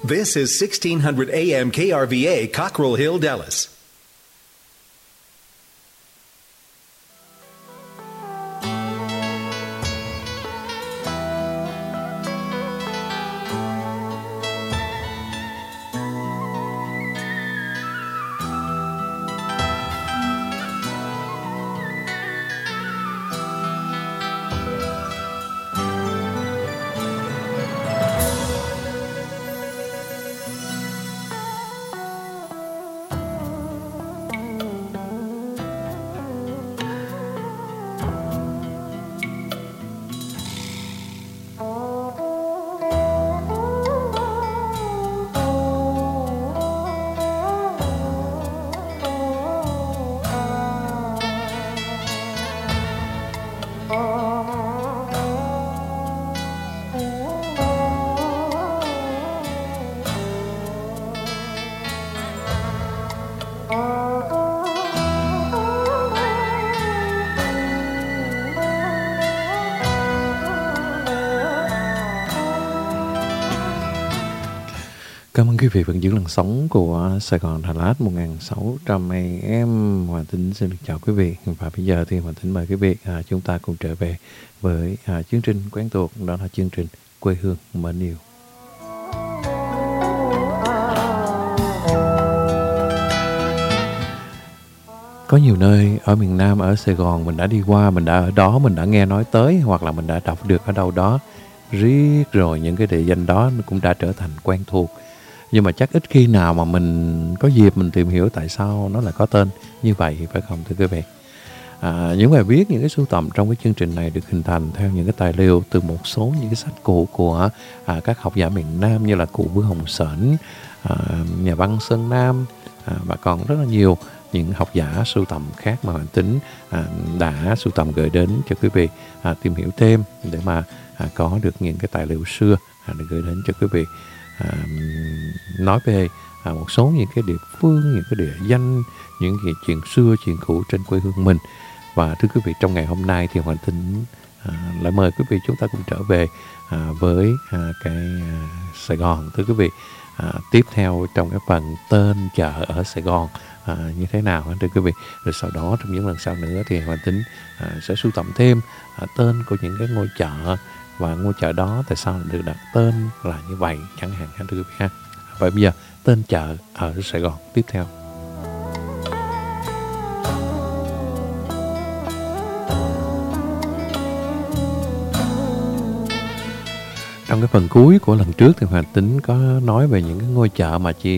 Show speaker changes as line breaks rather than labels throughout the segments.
This is 1600 AM KRVA, Cockrell Hill, Dallas.
Cảm ơn quý vị vẫn giữ làn sóng của Sài Gòn Đà Lạt 1600 AM. Hòa Tính xin được chào quý vị. Và bây giờ thì Hòa Tính mời quý vị chúng ta cùng trở về với chương trình quen thuộc, đó là chương trình Quê Hương Mến Yêu. Có nhiều nơi ở miền Nam, ở Sài Gòn mình đã đi qua, mình đã ở đó, mình đã nghe nói tới, hoặc là mình đã đọc được ở đâu đó riết rồi, những cái địa danh đó nó cũng đã trở thành quen thuộc. Nhưng mà chắc ít khi nào mà mình có dịp mình tìm hiểu tại sao nó lại có tên như vậy, phải không thưa quý vị? Những bài viết, những cái sưu tầm trong cái chương trình này được hình thành theo những cái tài liệu từ một số những cái sách cũ của các học giả miền Nam như là cụ Vương Hồng Sển, nhà văn Sơn Nam, và còn rất là nhiều những học giả sưu tầm khác mà Hoàng Tính đã sưu tầm gửi đến cho quý vị tìm hiểu thêm để mà có được những cái tài liệu xưa để gửi đến cho quý vị. Nói về một số những cái địa phương, những cái địa danh, những cái chuyện xưa, chuyện cũ trên quê hương mình. Và thưa quý vị, trong ngày hôm nay thì Hoàng Tính lại mời quý vị chúng ta cùng trở về với cái Sài Gòn. Thưa quý vị, tiếp theo trong cái phần tên chợ ở Sài Gòn như thế nào thưa quý vị. Rồi sau đó trong những lần sau nữa thì Hoàng Tính sẽ sưu tầm thêm tên của những cái ngôi chợ, và ngôi chợ đó tại sao được đặt tên là như vậy chẳng hạn thưa quý vị ha. Và bây giờ tên chợ ở Sài Gòn tiếp theo. Trong cái phần cuối của lần trước thì Hoàng Tính có nói về những cái ngôi chợ mà chỉ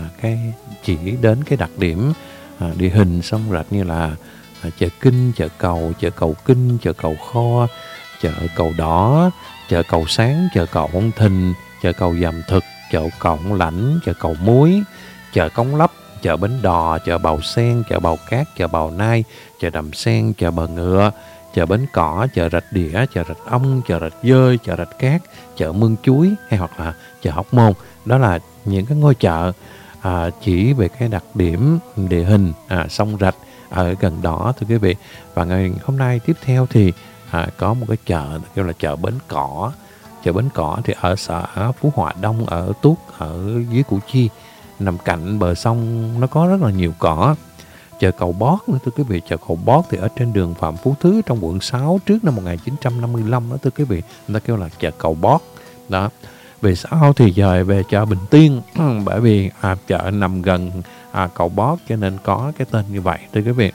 đến cái đặc điểm địa hình sông rạch, như là chợ Kinh, chợ Cầu Kinh, chợ Cầu Kho, chợ Cầu Đỏ, chợ Cầu Sáng, chợ Cầu Ông Thìn, chợ Cầu Dầm Thực, chợ Cầu Ông Lãnh, chợ Cầu Muối, chợ Cống Lấp, chợ Bến Đò, chợ Bào Sen, chợ Bào Cát, chợ Bào Nai, chợ Đầm Sen, chợ Bờ Ngựa, chợ Bến Cỏ, chợ Rạch Đĩa, chợ Rạch Ông, chợ Rạch Dơi, chợ Rạch Cát, chợ Mương Chuối, hay hoặc là chợ Hóc Môn. Đó là những cái ngôi chợ chỉ về cái đặc điểm địa hình sông rạch ở gần đó thưa quý vị. Và ngày hôm nay tiếp theo thì có một cái chợ kêu là chợ Bến Cỏ. Chợ Bến Cỏ thì ở xã Phú Hòa Đông, ở Tuốt, ở dưới Củ Chi, nằm cạnh bờ sông, nó có rất là nhiều cỏ. Chợ Cầu Bót nữa thưa quý vị. Chợ Cầu Bót thì ở trên đường Phạm Phú Thứ trong quận 6 trước năm 1955 đó thưa quý vị. Người ta kêu là chợ Cầu Bót đó. Về sau thì dời về chợ Bình Tiên bởi vì chợ nằm gần Cầu Bót cho nên có cái tên như vậy thưa quý vị.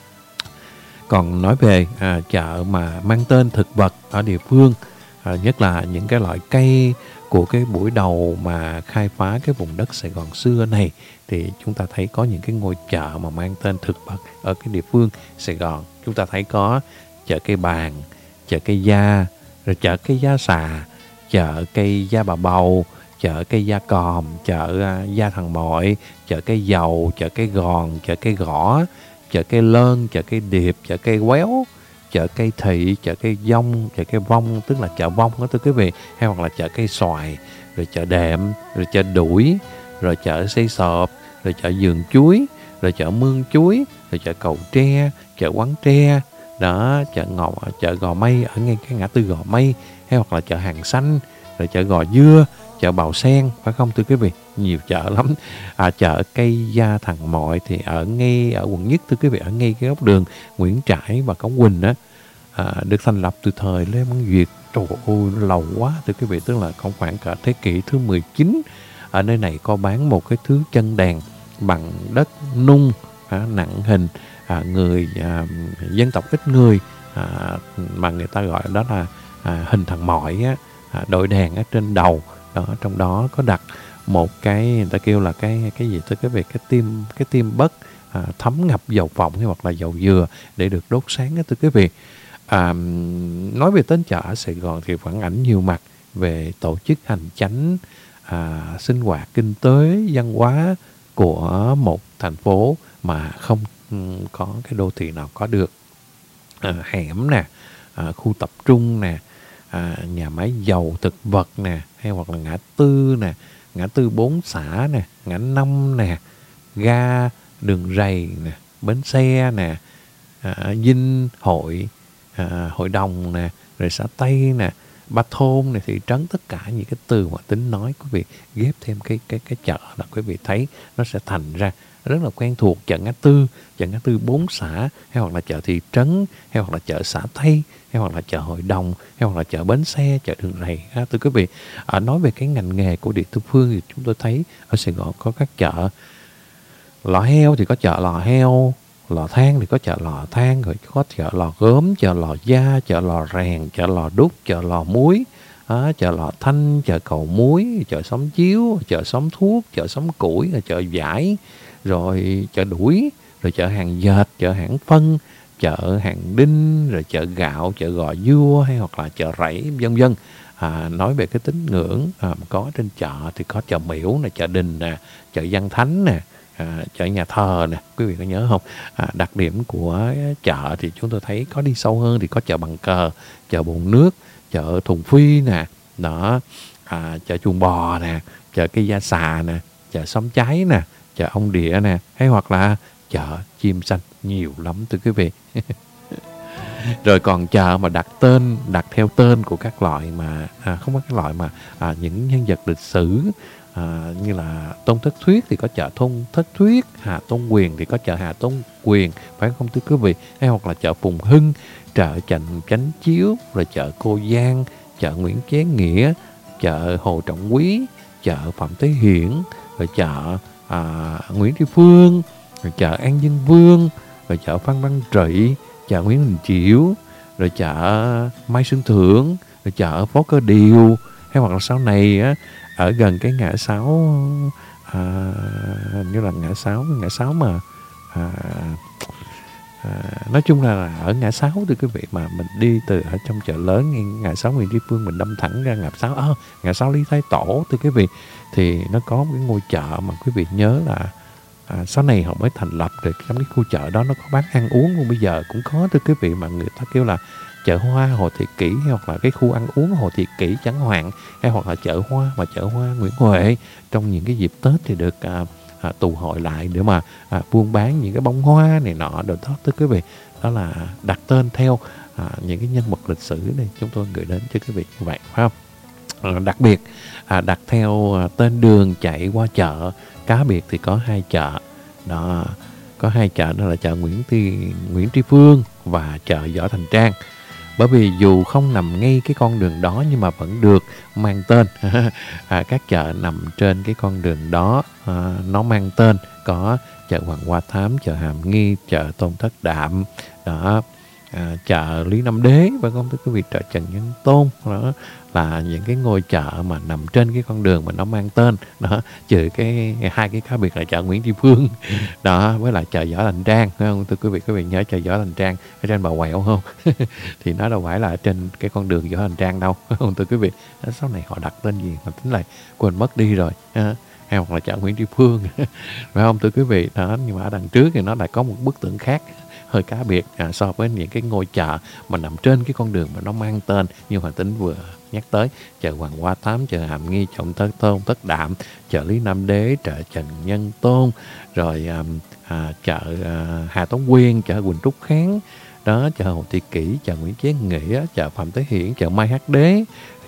Còn nói về chợ mà mang tên thực vật ở địa phương, nhất là những cái loại cây của cái buổi đầu mà khai phá cái vùng đất Sài Gòn xưa này, thì chúng ta thấy có những cái ngôi chợ mà mang tên thực vật ở cái địa phương Sài Gòn. Chúng ta thấy có chợ Cây Bàng, chợ Cây Da, rồi chợ Cây Da Xà, chợ Cây Da Bà Bầu, chợ Cây Da Còm, chợ Da Thằng Mội, chợ Cây Dầu, chợ Cây Gòn, chợ Cây Gõ, chợ Cây Lơn, chợ Cây Điệp, chợ Cây Quéo, chợ Cây Thị, chợ Cây Dông, chợ Cây Vong, tức là chợ Vong đó thưa quý vị, hay hoặc là chợ Cây Xoài, rồi chợ Đệm, rồi chợ Đuổi, rồi chợ Xây Sọp, rồi chợ Vườn Chuối, rồi chợ Mương Chuối, rồi chợ Cầu Tre, chợ Quán Tre đó, chợ Gò Mây ở ngay cái ngã tư Gò Mây, hay hoặc là chợ Hàng Xanh, rồi chợ Gò Dưa, chợ Bào Sen, phải không thưa quý vị? Nhiều chợ lắm. Chợ Cây Gia Thằng Mọi thì ngay ở quận Nhất thưa quý vị, ở ngay cái góc đường Nguyễn Trãi và Cống Quỳnh á, được thành lập từ thời Lê Văn Duyệt. Trời ơi, lâu quá thưa quý vị, tức là không khoảng cả thế kỷ thứ 19. Ở nơi này có bán một cái thứ chân đèn bằng đất nung nặng hình người dân tộc ít người, mà người ta gọi đó là hình thằng Mọi á, đội đèn ở trên đầu đó. Trong đó có đặt một cái, người ta kêu là cái gì thưa quý vị, cái tim bất thấm ngập dầu phộng hay hoặc là dầu dừa để được đốt sáng đó thưa quý vị. Nói về Tến Chợ ở Sài Gòn thì phản ảnh nhiều mặt về tổ chức hành chánh, sinh hoạt kinh tế, văn hóa của một thành phố mà không có cái đô thị nào có được. Hẻm nè, khu tập trung nè, nhà máy dầu thực vật nè, hay hoặc là ngã tư nè, ngã tư 4 xã nè, ngã 5 nè, ga, đường rầy nè, bến xe nè, Dinh Hội, Hội Đồng nè, rồi xã Tây nè, Ba Thôn nè, thị trấn, tất cả những cái từ mà Tính nói quý vị ghép thêm cái chợ là quý vị thấy nó sẽ thành ra rất là quen thuộc. Chợ ngã tư 4 xã, hay hoặc là chợ thị trấn, hay hoặc là chợ xã Tây, hay hoặc là chợ Hội Đồng, hay hoặc là chợ bến xe, chợ đường rầy. Thưa quý vị, nói về cái ngành nghề của địa phương thì chúng tôi thấy ở Sài Gòn có các chợ lò heo thì có chợ lò heo, lò than thì có chợ lò than, rồi có chợ lò gốm, chợ lò da, chợ lò rèn, chợ lò đúc, chợ lò muối, chợ lò thanh, chợ cầu muối, chợ xóm chiếu, chợ xóm thuốc, chợ xóm củi, chợ vải, rồi chợ đuổi, rồi chợ hàng dệt, chợ hãng phân, chợ hàng đinh, rồi chợ gạo, chợ gò dưa, hay hoặc là chợ rẫy, vân vân. Nói về cái tín ngưỡng có trên chợ thì có chợ Miễu nè, chợ Đình nè, chợ Văn Thánh nè, chợ nhà thờ nè, quý vị có nhớ không? Đặc điểm của chợ thì chúng tôi thấy có đi sâu hơn thì có chợ Bằng Cờ, chợ Bồn Nước, chợ Thùng Phi nè, đó, chợ Chuồng Bò nè, chợ Cây Da Xà nè, chợ Xóm Cháy nè, chợ Ông Địa nè, hay hoặc là chợ Chim Xanh, nhiều lắm thưa quý vị. Rồi còn chợ mà đặt theo tên của các loại mà không có cái loại mà những nhân vật lịch sử, như là Tôn Thất Thuyết thì có chợ Tôn Thất Thuyết, Hà Tôn Quyền thì có chợ Hà Tôn Quyền, phải không thưa quý vị? Hay hoặc là chợ Phùng Hưng, chợ Chánh Chiếu, rồi chợ Cô Giang, chợ Nguyễn Chế Nghĩa, chợ Hồ Trọng Quý, chợ Phạm Thế Hiển, rồi chợ Nguyễn Tri Phương, rồi chợ An Dương Vương, rồi chợ Phan Văn Trị, chợ Nguyễn Đình Chiểu, rồi chợ Mai Xuân Thượng, rồi chợ Phố Cơ Điều, hay hoặc là sau này ở gần cái ngã sáu, như là ngã sáu mà nói chung là ở ngã sáu thưa quý vị, mà mình đi từ ở trong chợ lớn ngã sáu Nguyễn Tri Phương, mình đâm thẳng ra ngã sáu Lý Thái Tổ thưa quý vị, thì nó có một cái ngôi chợ mà quý vị nhớ là sau này họ mới thành lập được. Trong cái khu chợ đó nó có bán ăn uống luôn, bây giờ cũng có thưa quý vị, mà người ta kêu là chợ hoa Hồ Thị Kỷ, hay hoặc là cái khu ăn uống Hồ Thị Kỷ chẳng hạn, hay hoặc là chợ hoa Nguyễn Huệ. Trong những cái dịp Tết thì được tụ hội lại để mà buôn bán những cái bông hoa này nọ đồ đó thưa quý vị. Đó là đặt tên theo những cái nhân vật lịch sử này chúng tôi gửi đến cho quý vị như vậy, phải không? Đặc biệt đặt theo tên đường chạy qua chợ cá biệt thì có 2 chợ đó, có 2 chợ đó là chợ Nguyễn Tri Phương và chợ Võ Thành Trang. Bởi vì dù không nằm ngay cái con đường đó nhưng mà vẫn được mang tên. Các chợ nằm trên cái con đường đó nó mang tên, có chợ Hoàng Hoa Thám, chợ Hàm Nghi, chợ Tôn Thất Đạm đó, chợ Lý Nam Đế, và không thưa quý vị, chợ Trần Nhân Tôn. Đó là những cái ngôi chợ mà nằm trên cái con đường mà nó mang tên đó, trừ cái 2 cái khác biệt là chợ Nguyễn Tri Phương đó với lại chợ Võ Thành Trang, phải không thưa quý vị nhớ chợ Võ Thành Trang ở trên Bà Quẹo không? Thì nó đâu phải là trên cái con đường Võ Thành Trang đâu, phải không thưa quý vị? Sau này họ đặt tên gì mà tính là quên mất đi rồi, hay hoặc là chợ Nguyễn Tri Phương phải không thưa quý vị? Đó, nhưng mà ở đằng trước thì nó lại có một bức tượng khác hơi cá biệt so với những cái ngôi chợ mà nằm trên cái con đường mà nó mang tên như Hoàng Tính vừa nhắc tới: chợ Hoàng Hoa Thám, chợ Hàm Nghi, chợ Tôn Thất Đạm, chợ Lý Nam Đế, chợ Trần Nhân Tôn, rồi chợ Hà Tống Quyên, chợ Quỳnh Trúc Kháng đó, chợ Hồ Thị Kỷ, chợ Nguyễn Chế Nghĩa, chợ Phạm Thế Hiển, chợ Mai Hắc Đế,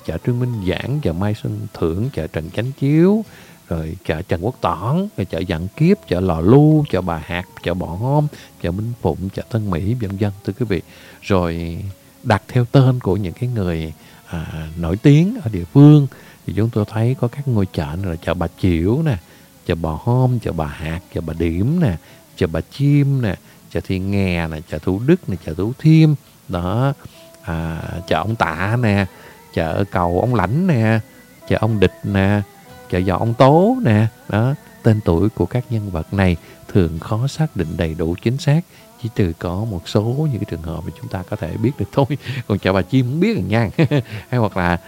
chợ Trương Minh Giảng, chợ Mai Xuân Thưởng, chợ Trần Chánh Chiếu, rồi chợ Trần Quốc Toản, rồi chợ Vạn Kiếp, chợ Lò Lu, chợ Bà Hạt, chợ Bọ Hôm, chợ Minh Phụng, chợ Tân Mỹ, vân vân thưa quý vị. Rồi đặt theo tên của những cái người nổi tiếng ở địa phương thì chúng tôi thấy có các ngôi chợ như là chợ Bà Chiểu nè, chợ Bò Hôm, chợ Bà Hạt, chợ Bà Điểm nè, chợ Bà Chim nè, chợ Thị Nghè nè, chợ Thủ Đức nè, chợ Thủ Thiêm đó, chợ ông Tạ nè, chợ cầu ông Lãnh nè, chợ ông Địch nè, chợ giò ông Tố nè. Đó, tên tuổi của các nhân vật này thường khó xác định đầy đủ chính xác, chỉ trừ có một số những cái trường hợp mà chúng ta có thể biết được thôi. Còn chợ Bà Chim không biết rồi nha. Hay hoặc là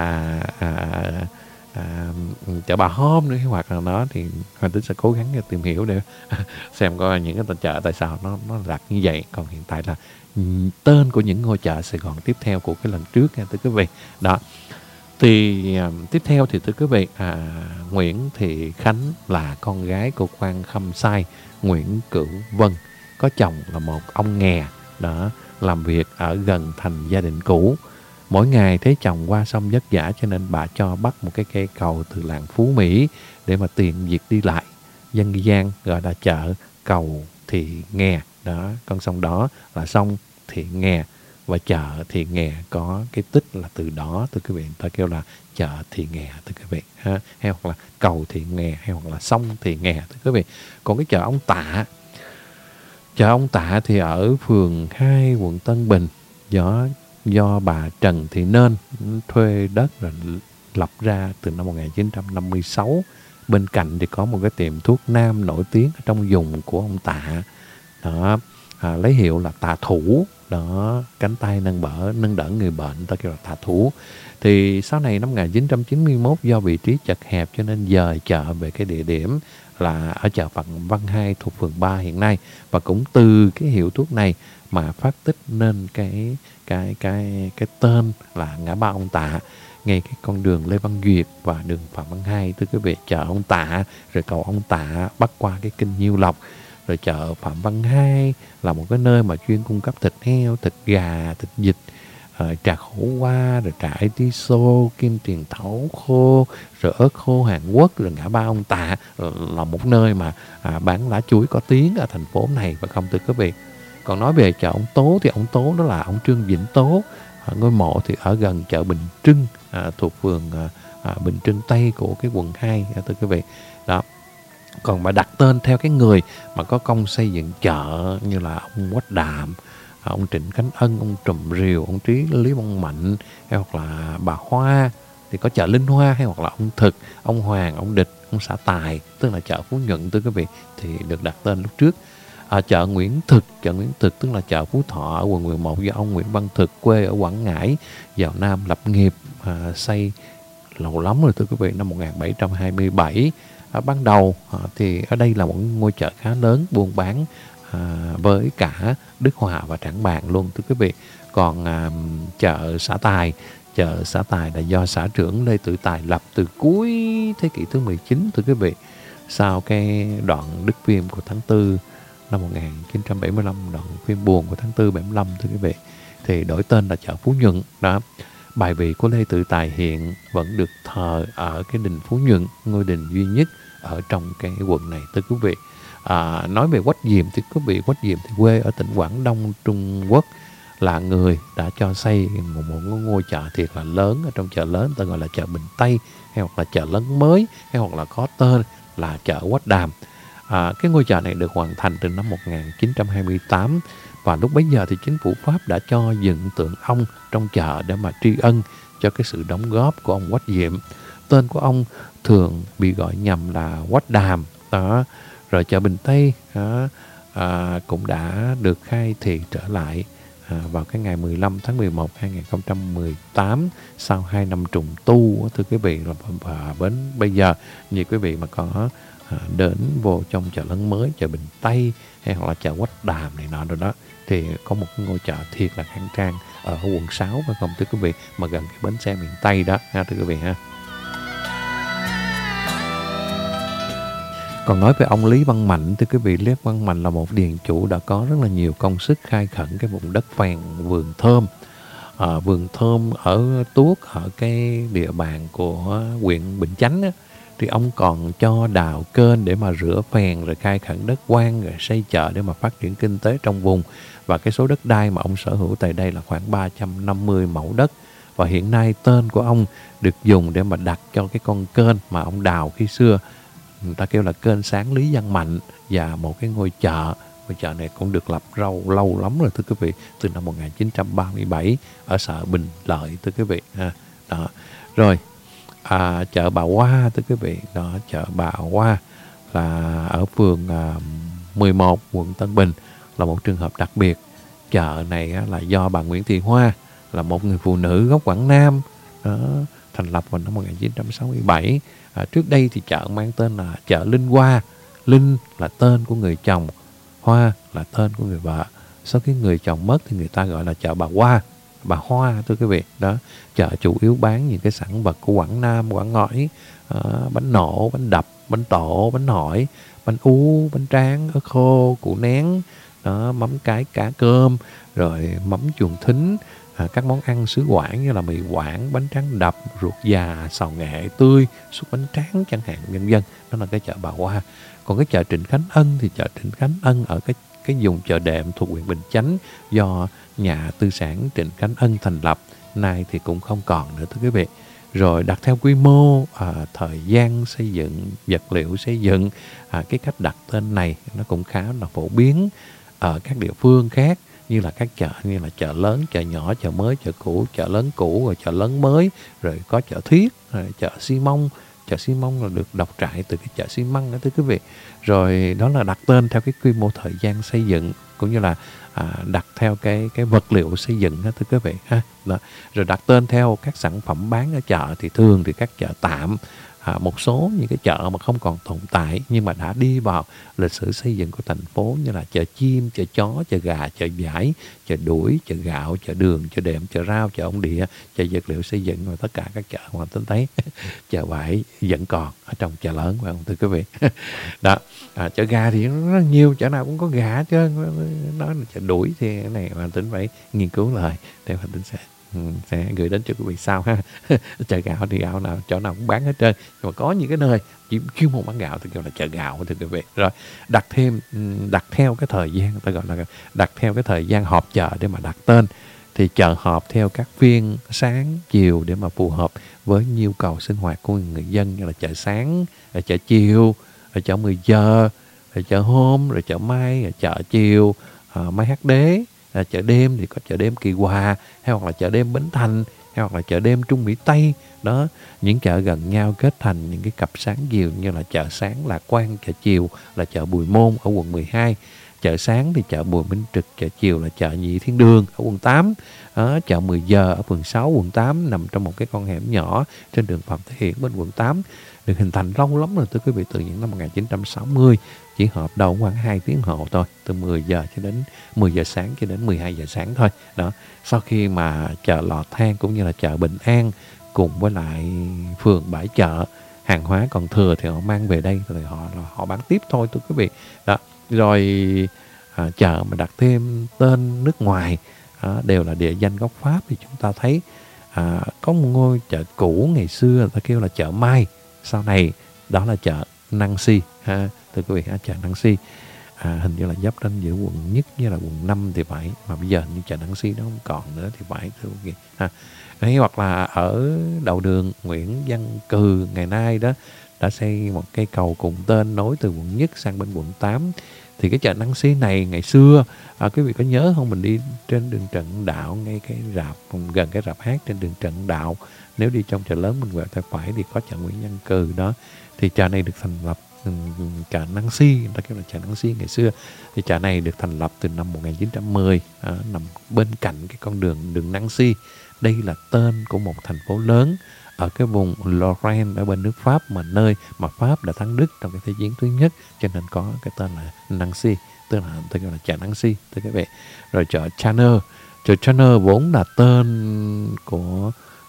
chợ Bà Hôm nữa, hoặc là nó thì Hoàng Tính sẽ cố gắng tìm hiểu để xem coi những cái chợ tại sao nó đặt như vậy. Còn hiện tại là tên của những ngôi chợ Sài Gòn tiếp theo của cái lần trước nha thưa quý vị. Đó. Thì tiếp theo thì thưa quý vị, Nguyễn Thị Khánh là con gái của quan khâm sai Nguyễn Cửu Vân, có chồng là một ông nghè đó, làm việc ở gần thành gia đình cũ. Mỗi ngày thấy chồng qua sông vất vả cho nên bà cho bắt một cái cây cầu từ làng Phú Mỹ để mà tiện việc đi lại. Dân gian gọi là chợ cầu Thị Nghè đó, con sông đó là sông Thị Nghè, và chợ Thị Nghè có cái tích là từ đó thưa quý vị, ta kêu là chợ Thị Nghè thưa quý vị ha, hay hoặc là cầu Thị Nghè, hay hoặc là sông Thị Nghè thưa quý vị. Còn cái chợ ông Tạ, chợ ông Tạ thì ở phường 2 quận Tân Bình, do bà Trần Thị Nên thuê đất rồi lập ra từ năm 1956. Bên cạnh thì có một cái tiệm thuốc nam nổi tiếng ở trong vùng của ông Tạ đó, lấy hiệu là Tạ Thủ đó, cánh tay nâng đỡ người bệnh, ta kêu là Tạ Thủ. Thì sau này năm 1991 do vị trí chật hẹp cho nên dời chợ về cái địa điểm là ở chợ Phạm Văn Hai thuộc phường 3 hiện nay, và cũng từ cái hiệu thuốc này mà phát tích nên cái tên là ngã ba ông Tạ, ngay cái con đường Lê Văn Duyệt và đường Phạm Văn Hai thưa quý vị. Chợ ông Tạ, rồi cầu ông Tạ bắc qua cái kinh Nhiêu Lộc, rồi chợ Phạm Văn Hai là một cái nơi mà chuyên cung cấp thịt heo, thịt gà, thịt vịt, trà khổ qua, rồi trà atiso, kim tiền thấu khô, rồi ớt khô Hàn Quốc. Rồi ngã ba ông Tạ là một nơi mà bán lá chuối có tiếng ở thành phố này, và không thưa quý vị. Còn nói về chợ ông Tố thì ông Tố đó là ông Trương Vĩnh Tố, ngôi mộ thì ở gần chợ Bình Trưng, thuộc phường Bình Trưng Tây của cái quận 2 thưa quý vị. Đó. Còn mà đặt tên theo cái người mà có công xây dựng chợ như là ông Quách Đạm, ông Trịnh Khánh Ân, ông Trùm Rìu, ông Trí Lý Bông Mạnh, hay hoặc là bà Hoa thì có chợ Linh Hoa, hay hoặc là ông Thực, ông Hoàng, ông Địch, ông Xã Tài, tức là chợ Phú Nhuận thưa quý vị, thì được đặt tên lúc trước. Chợ Nguyễn Thực tức là chợ Phú Thọ ở quận 11 do ông Nguyễn Văn Thực quê ở Quảng Ngãi vào Nam lập nghiệp, xây lâu lắm rồi thưa quý vị, năm 1727. Ban đầu thì ở đây là một ngôi chợ khá lớn buôn bán với cả Đức Hòa và Trảng Bàng luôn thưa quý vị. Còn chợ Xã Tài là do xã trưởng Lê Tự Tài lập từ cuối thế kỷ thứ 19 thưa quý vị. Sau cái đoạn Đức Phim của tháng 4 năm 1975, đoạn phim buồn của tháng 4 75 thưa quý vị, thì đổi tên là chợ Phú Nhuận đó. Bài vị của Lê Tự Tài hiện vẫn được thờ ở cái đình Phú Nhuận, ngôi đình duy nhất ở trong cái quận này thưa quý vị. Nói về Quách Diệm thì quý vị, Quách Diệm thì quê ở tỉnh Quảng Đông Trung Quốc, là người đã cho xây một ngôi chợ thiệt là lớn ở trong chợ lớn, ta gọi là chợ Bình Tây, hay hoặc là chợ Lớn Mới, hay hoặc là có tên là chợ Quách Đàm. Cái ngôi chợ này được hoàn thành từ năm 1928, và lúc bấy giờ thì chính phủ Pháp đã cho dựng tượng ông trong chợ để mà tri ân cho cái sự đóng góp của ông Quách Diệm. Tên của ông thường bị gọi nhầm là Quách Đàm đó. Rồi chợ Bình Tây cũng đã được khai thị trở lại vào cái ngày 15 tháng 11 2018 sau 2 năm trùng tu thưa quý vị. Và đến bây giờ như quý vị mà có đến vô trong chợ Lớn Mới, chợ Bình Tây, hay hoặc là chợ Quách Đàm này nọ rồi đó, thì có một ngôi chợ thiệt là khang trang ở quận 6 phải không thưa quý vị, mà gần cái bến xe miền Tây đó ha thưa quý vị ha. Còn nói về ông Lý Văn Mạnh thưa quý vị, Lý Văn Mạnh là một điền chủ đã có rất là nhiều công sức khai khẩn cái vùng đất phèn vườn thơm vườn thơm ở Tuốt, ở cái địa bàn của huyện Bình Chánh á, thì ông còn cho đào kênh để mà rửa phèn, rồi khai khẩn đất hoang, rồi xây chợ để mà phát triển kinh tế trong vùng. Và cái số đất đai mà ông sở hữu tại đây là khoảng 350 mẫu đất. Và hiện nay tên của ông được dùng để mà đặt cho cái con kênh mà ông đào khi xưa. Người ta kêu là kênh Sáng Lý Văn Mạnh, và một cái ngôi chợ. Ngôi chợ này cũng được lập lâu lắm rồi thưa quý vị, từ năm 1937 ở xã Bình Lợi thưa quý vị. Đó. Rồi chợ Bà Hoa thưa quý vị, đó, chợ Bà Hoa là ở phường 11 quận Tân Bình, là một trường hợp đặc biệt. Chợ này là do bà Nguyễn Thị Hoa, là một người phụ nữ gốc Quảng Nam, đó, thành lập vào năm 1967. Trước đây thì chợ mang tên là chợ Linh Hoa. Linh là tên của người chồng, Hoa là tên của người vợ. Sau khi người chồng mất thì người ta gọi là chợ Bà Hoa, Bà Hoa thưa quý vị. Đó, chợ chủ yếu bán những cái sản vật của Quảng Nam, Quảng Ngãi, bánh nổ, bánh đập, bánh tổ, bánh hỏi, bánh ú, bánh tráng, ớt khô, củ nén, đó, mắm cái, cá cơm, rồi mắm chuồng thính, các món ăn xứ Quảng như là mì Quảng, bánh tráng đập, ruột già, xào nghệ tươi, súp bánh tráng chẳng hạn, vân vân. Đó là cái chợ Bà Hoa. Còn cái chợ Trịnh Khánh Ân thì chợ Trịnh Khánh Ân ở cái vùng chợ Đệm thuộc huyện Bình Chánh, do nhà tư sản Trịnh Khánh Ân thành lập, nay thì cũng không còn nữa thưa quý vị. Rồi đặt theo quy mô, thời gian xây dựng, vật liệu xây dựng, cái cách đặt tên này nó cũng khá là phổ biến ở các địa phương khác, như là các chợ như là chợ lớn, chợ nhỏ, chợ mới, chợ cũ, chợ lớn cũ, rồi chợ lớn mới, rồi có chợ Thiết, rồi chợ Xi Mông. Chợ Xi Mông là được độc trại từ cái chợ xi măng đó thưa quý vị. Rồi đó là đặt tên theo cái quy mô thời gian xây dựng, cũng như là đặt theo cái vật liệu xây dựng đó thưa quý vị ha. Đó. Rồi đặt tên theo các sản phẩm bán ở chợ, thì thường thì các chợ tạm, một số những cái chợ mà không còn tồn tại nhưng mà đã đi vào lịch sử xây dựng của thành phố, như là chợ chim, chợ chó, chợ gà, chợ vải, chợ đuổi, chợ gạo, chợ đường, chợ Đệm, chợ rau, chợ ông địa, chợ vật liệu xây dựng, và tất cả các chợ mà tính thấy chợ vải vẫn còn ở trong chợ lớn, phải không thưa quý vị? Đó. Chợ gà thì nó rất nhiều, chợ nào cũng có gà hết trơn. Nói là chợ đuổi thì cái này mà tính phải nghiên cứu lại để mà tính sẽ gửi đến cho quý vị sau ha. Chợ gạo thì gạo nào chỗ nào cũng bán hết trơn, nhưng mà có những cái nơi chỉ chuyên môn bán gạo thì gọi là chợ gạo thưa quý vị. Rồi đặt theo cái thời gian, ta gọi là đặt theo cái thời gian họp chợ để mà đặt tên. Thì chợ họp theo các phiên sáng chiều để mà phù hợp với nhu cầu sinh hoạt của người dân, như là chợ sáng, chợ chiều, chợ 10 giờ, chợ hôm, rồi chợ mai, chợ chiều, Mai Hắc Đế. Chợ đêm thì có chợ đêm Kỳ Hòa, hay hoặc là chợ đêm Bến Thành, hay hoặc là chợ đêm Trung Mỹ Tây. Đó, những chợ gần nhau kết thành những cái cặp sáng chiều, như là chợ sáng Lạc Quan, chợ chiều là chợ Bùi Môn ở quận 12. Chợ sáng thì chợ Bùi Minh Trực, chợ chiều là chợ Nhị Thiên Đường ở quận 8. Chợ 10 giờ ở phường 6 quận 8, nằm trong một cái con hẻm nhỏ trên đường Phạm Thế Hiển bên quận 8. Được hình thành lâu lắm rồi thưa quý vị, từ những năm 1960, chỉ họp đầu khoảng 2 tiếng hồ thôi, từ 10 giờ sáng cho đến 12 giờ sáng thôi. Đó, sau khi mà chợ Lò Than cũng như là chợ Bình An cùng với lại phường Bãi Chợ, hàng hóa còn thừa thì họ mang về đây rồi họ bán tiếp thôi thưa quý vị. Đó, rồi chợ mà đặt thêm tên nước ngoài đều là địa danh gốc Pháp, thì chúng ta thấy có một ngôi chợ cũ ngày xưa người ta kêu là chợ Mai, sau này đó là chợ Nancy ha, thưa quý vị, chợ Nancy hình như là giáp ranh giữa quận Nhất với là quận 5 thì phải, mà bây giờ như chợ Nancy nó không còn nữa thì phải thưa quý vị ha. Hay hoặc là ở đầu đường Nguyễn Văn Cừ ngày nay đó đã xây một cây cầu cùng tên nối từ quận Nhất sang bên quận 8. Thì cái chợ Nancy này ngày xưa, quý vị có nhớ không, mình đi trên đường Trần Đạo, ngay cái rạp gần cái rạp hát trên đường Trần Đạo, nếu đi trong chợ lớn mình quẹo tay phải thì có chợ Nguyễn Văn Cừ đó. Thì chợ này được thành lập, chợ Nancy, người ta kêu là chợ Nancy ngày xưa. Thì chợ này được thành lập từ năm 1910, nằm bên cạnh cái con đường Nancy. Đây là tên của một thành phố lớn ở cái vùng Lorraine ở bên nước Pháp, mà nơi mà Pháp đã thắng Đức trong cái Thế chiến thứ nhất, cho nên có cái tên là Nancy, tức là tôi gọi là chợ Nancy thưa quý vị. Rồi chợ Chanel vốn là tên của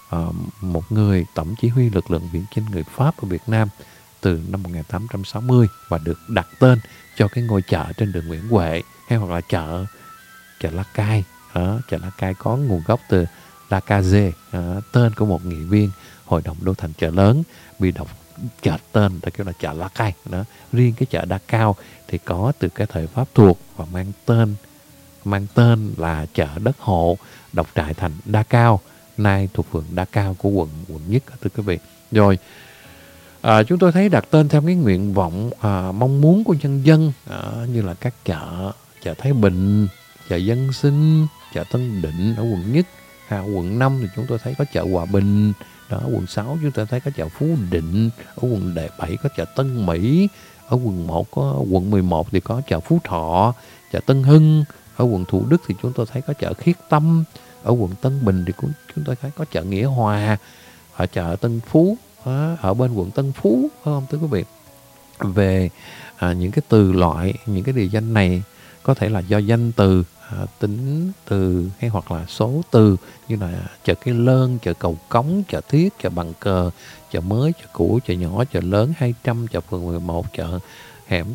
một người tổng chỉ huy lực lượng viễn chinh người Pháp ở Việt Nam từ năm 1860, và được đặt tên cho cái ngôi chợ trên đường Nguyễn Huệ, hay hoặc là chợ La Cai. Chợ La Cai có nguồn gốc từ Dakaze, tên của một nghị viên hội đồng đô thành chợ lớn, bị đọc chợ tên ta kêu là chợ Lakai đó. Riêng cái chợ Dakao thì có từ cái thời Pháp thuộc và mang tên là chợ đất hộ, độc trại thành Dakao, nay thuộc phường Dakao của quận Nhất, thưa quý vị. Rồi chúng tôi thấy đặt tên theo cái nguyện vọng mong muốn của nhân dân, như là các chợ Thái Bình, chợ Dân Sinh, chợ Tân Định ở quận Nhất. Ở quận 5 thì chúng tôi thấy có chợ Hòa Bình. Đó, quận 6 chúng ta thấy có chợ Phú Định. Ở quận 7 có chợ Tân Mỹ. Ở quận 11 thì có chợ Phú Thọ, chợ Tân Hưng. Ở quận Thủ Đức thì chúng tôi thấy có chợ Khiết Tâm. Ở quận Tân Bình thì chúng tôi thấy có chợ Nghĩa Hòa. Ở chợ Tân Phú, ở bên quận Tân Phú, phải không thưa quý vị? Về những cái từ loại, những cái địa danh này có thể là do danh từ, tính từ hay hoặc là số từ, như là chợ Cái Lơn, chợ Cầu Cống, chợ Thiết, chợ Bằng Cờ, chợ Mới, chợ Cũ, chợ Nhỏ, chợ Lớn 200, chợ Phường 11, chợ Hẻm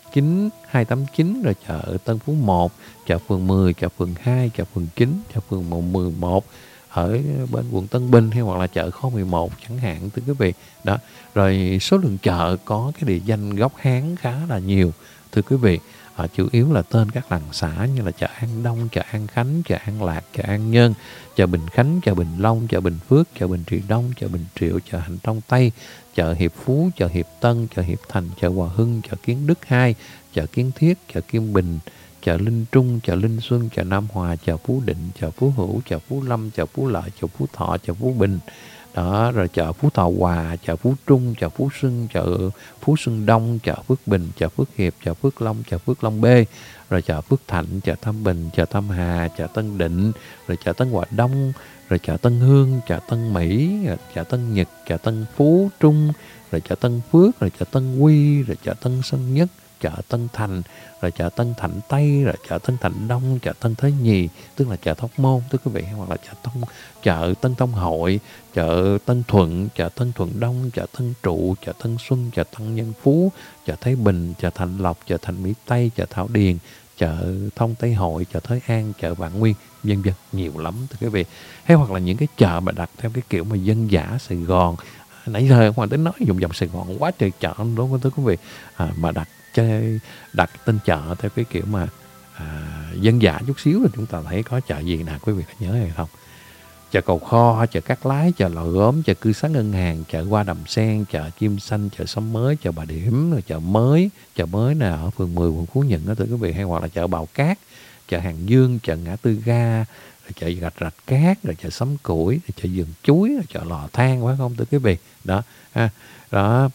289, rồi chợ Tân Phú 1, chợ Phường 10, chợ Phường 2, chợ Phường 9, chợ Phường 11 ở bên quận Tân Bình, hay hoặc là chợ Kho 11 chẳng hạn, thưa quý vị. Đó. Rồi số lượng chợ có cái địa danh gốc Hán khá là nhiều, thưa quý vị. Chủ yếu là tên các làng xã như là chợ An Đông, chợ An Khánh, chợ An Lạc, chợ An Nhơn, chợ Bình Khánh, chợ Bình Long, chợ Bình Phước, chợ Bình Trị Đông, chợ Bình Triệu, chợ Hành Đông Tây, chợ Hiệp Phú, chợ Hiệp Tân, chợ Hiệp Thành, chợ Hòa Hưng, chợ Kiến Đức 2, chợ Kiến Thiết, chợ Kim Bình, chợ Linh Trung, chợ Linh Xuân, chợ Nam Hòa, chợ Phú Định, chợ Phú Hữu, chợ Phú Lâm, chợ Phú Lợi, chợ Phú Thọ, chợ Phú Bình. Đó, rồi chợ Phú Thọ Hòa, chợ Phú Trung, chợ Phú Xuân, chợ Phú Xuân Đông, chợ Phước Bình, chợ Phước Hiệp, chợ Phước Long, chợ Phước Long B, rồi chợ Phước Thạnh, chợ Tam Bình, chợ Tam Hà, chợ Tân Định, rồi chợ Tân Hòa Đông, rồi chợ Tân Hương, chợ Tân Mỹ, chợ Tân Nhật, chợ Tân Phú Trung, rồi chợ Tân Phước, rồi chợ Tân Quy, rồi chợ Tân Sơn Nhất, chợ Tân Thành, rồi chợ Tân Thạnh Tây, rồi chợ Tân Thạnh Đông, chợ Tân Thới Nhì, tức là chợ Hóc Môn, thưa quý vị, hoặc là chợ Tân Thông Hội, chợ Tân Thuận, chợ Tân Thuận Đông, chợ Tân Trụ, chợ Tân Xuân, chợ Tân Nhân Phú, chợ Thái Bình, chợ Thạnh Lộc, chợ Thạnh Mỹ Tây, chợ Thảo Điền, chợ Thông Tây Hội, chợ Thới An, chợ Vạn Nguyên, vân vân, nhiều lắm thưa quý vị. Hay hoặc là những cái chợ mà đặt theo cái kiểu mà dân dã Sài Gòn, nãy giờ Hoàng Tính nói dùng dòng Sài Gòn quá trời chợ, đúng không thưa quý vị? Mà đặt tên chợ theo cái kiểu mà dân dã chút xíu là chúng ta thấy có chợ gì nè, quý vị có nhớ hay không? Chợ Cầu Kho, chợ Cát Lái, chợ Lò Gốm, chợ Cư Xá Ngân Hàng, chợ Hoa Đầm Sen, chợ Chim Xanh, chợ Xóm Mới, chợ Bà Điểm, rồi chợ mới nè ở phường 10 quận Phú Nhuận đó thưa quý vị, hay hoặc là chợ Bào Cát, chợ Hàng Dương, chợ Ngã Tư Ga, rồi chợ Rạch Cát, rồi chợ Sắm Củi, rồi chợ Vườn Chuối, rồi chợ Lò Than, phải không thưa quý vị? Đó đó.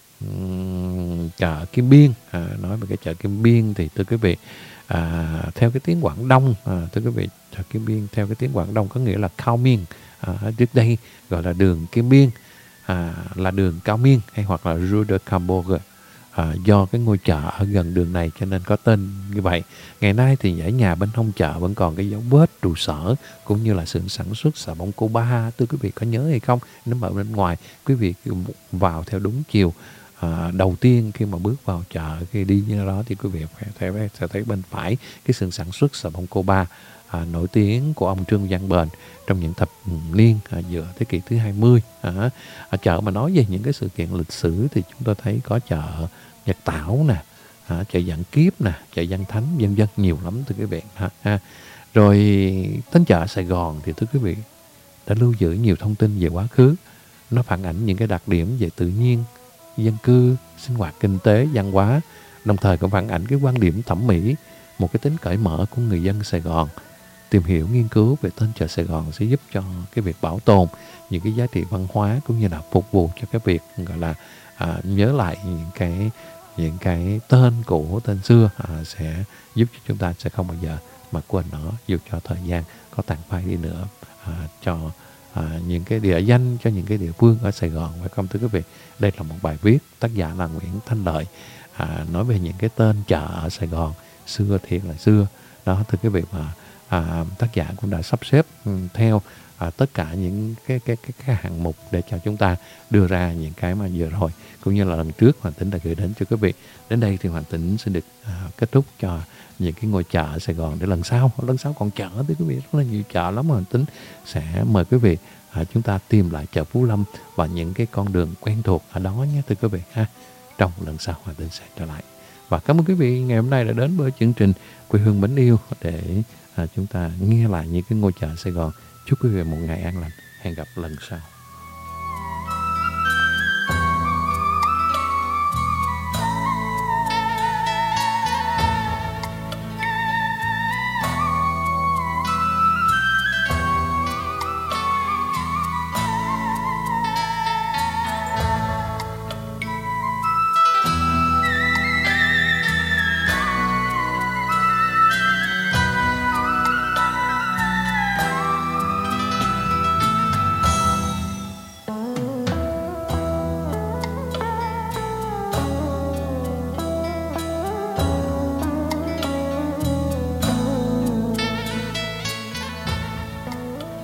Chợ Kim Biên, nói về cái chợ Kim Biên thì thưa quý vị, theo cái tiếng Quảng Đông, thưa quý vị, chợ Kim Biên theo cái tiếng Quảng Đông có nghĩa là Cao Miên, trước đây gọi là đường Kim Biên, là đường Cao Miên hay hoặc là Rue de Cambourg, do cái ngôi chợ ở gần đường này cho nên có tên như vậy. Ngày nay thì dãy nhà bên hông chợ vẫn còn cái dấu vết trụ sở cũng như là xưởng sản xuất xà bông Cuba, thưa quý vị có nhớ hay không? Nếu mà ở bên ngoài quý vị vào theo đúng chiều đầu tiên khi mà bước vào chợ, khi đi như đó thì quý vị sẽ thấy bên phải cái xưởng sản xuất xà bông Cuba nổi tiếng của ông Trương Văn Bền trong những thập niên giữa thế kỷ thứ 20. Chợ mà nói về những cái sự kiện lịch sử thì chúng tôi thấy có chợ Nhật Tảo nè, chợ Vạn Kiếp nè, chợ Văn Thánh, vân vân, nhiều lắm thưa quý vị. Rồi đến chợ Sài Gòn thì thưa quý vị đã lưu giữ nhiều thông tin về quá khứ, nó phản ảnh những cái đặc điểm về tự nhiên, dân cư, sinh hoạt kinh tế, văn hóa, đồng thời cũng phản ảnh cái quan điểm thẩm mỹ, một cái tính cởi mở của người dân Sài Gòn. Tìm hiểu, nghiên cứu về tên chợ Sài Gòn sẽ giúp cho cái việc bảo tồn những cái giá trị văn hóa cũng như là phục vụ cho cái việc gọi là nhớ lại những cái tên của tên xưa, sẽ giúp cho chúng ta sẽ không bao giờ mà quên nó, dù cho thời gian có tàn phai đi nữa, cho những cái địa danh, cho những cái địa phương ở Sài Gòn, phải không thưa quý vị? Đây là một bài viết tác giả là Nguyễn Thanh Lợi, nói về những cái tên chợ ở Sài Gòn xưa thiệt là xưa đó thưa quý vị, mà tác giả cũng đã sắp xếp theo tất cả những cái hạng mục để cho chúng ta đưa ra những cái mà vừa rồi, cũng như là lần trước Hoàng Tính đã gửi đến cho quý vị. Đến đây thì Hoàng Tính xin được kết thúc cho những cái ngôi chợ ở Sài Gòn, để lần sau còn chợ thưa quý vị, rất là nhiều chợ lắm. Hoàng Tính sẽ mời quý vị chúng ta tìm lại chợ Phú Lâm và những cái con đường quen thuộc ở đó nhé thưa quý vị ha. Trong lần sau Hoàng Tính sẽ trở lại. Và cảm ơn quý vị ngày hôm nay đã đến với chương trình Quê Hương Mến Yêu để chúng ta nghe lại những cái ngôi chợ Sài Gòn. Chúc quý vị một ngày an lành. Hẹn gặp lần sau.